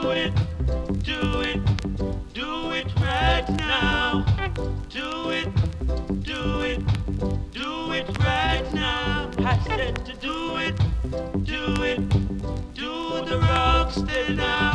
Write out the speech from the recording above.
it, do it, do it right now. Do it, do it, do it right now. I said to do it, do it, do the rock stay now.